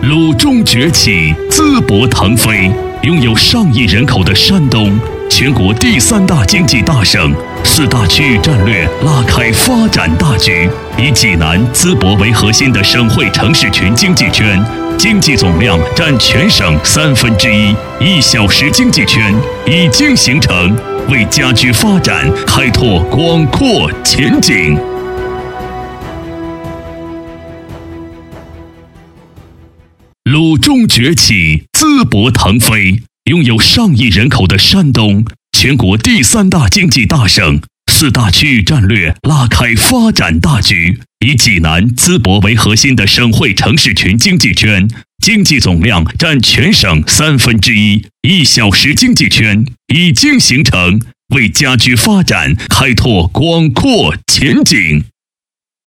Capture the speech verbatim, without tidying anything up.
鲁中崛起，淄博腾飞。拥有上亿人口的山东，全国第三大经济大省，四大区域战略拉开发展大局。以济南、淄博为核心的省会城市群经济圈，经济总量占全省三分之一，一小时经济圈已经形成，为加剧发展开拓广阔前景。鲁中崛起，淄博腾飞。拥有上亿人口的山东，全国第三大经济大省，四大区域战略拉开发展大局。以济南、淄博为核心的省会城市群经济圈，经济总量占全省三分之一，一小时经济圈已经形成，为加剧发展开拓广阔前景。